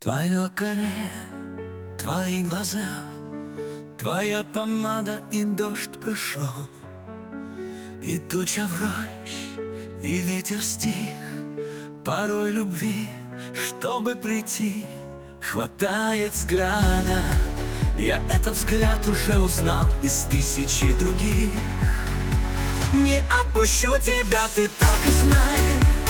Твое каре, твои глаза, твоя помада и дождь пришел, и туча врозь, и ветер стих. Порой любви, чтобы прийти, хватает взгляда. Я этот взгляд уже узнал из тысячи других. Не отпущу тебя, ты так и знай.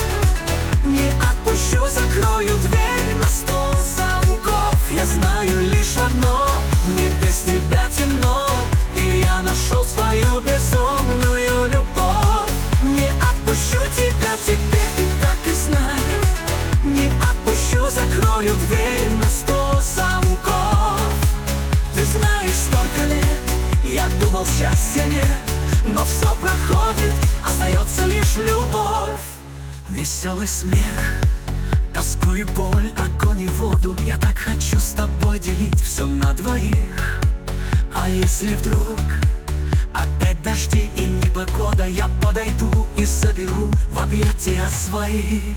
Не отпущу, закрою дверь на 100 замков. Я знаю лишь одно: мне без тебя темно, и я нашел свою безумную любовь. Не отпущу тебя, теперь ты так и знай. Не отпущу, закрою дверь на 100 замков. Ты знаешь, столько лет я думал, счастья нет, но все проходит, остается лишь любовь. Веселый смех, тоску и боль, огонь и воду. Я так хочу с тобой делить все на двоих. А если вдруг опять дожди и непогода, я подойду и заберу в объятия свои.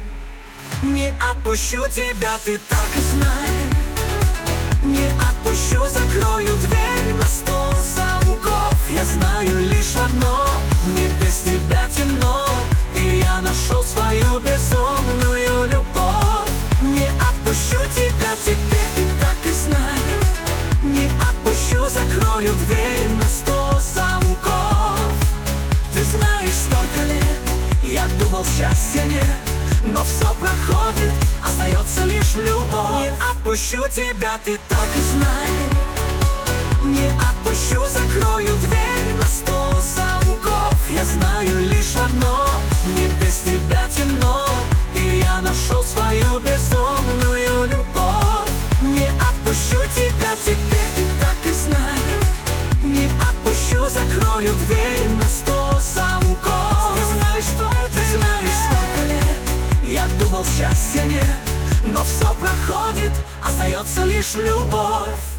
Не отпущу тебя, ты так и знай. Не отпущу, закрою дверь на 100 замков. Я знаю лишь одно: мне без тебя темно, и я нашел свою безумную любовь. Не отпущу тебя, теперь ты так и знай. Не отпущу, закрою дверь на 100 замков. Ты знаешь, столько лет я думал, счастья нет, но все проходит, остается лишь любовь. Не отпущу тебя, ты так и знай. Не отпущу, закрою дверь на 100 замков. Я знаю лишь одно: мне без тебя темно, и я нашел свою безумную любовь. Не отпущу тебя, теперь ты так и знай. Не отпущу, закрою дверь на 100 замков. Ты знаешь, сколько лет я думал, счастья нет, но все проходит, остается лишь любовь.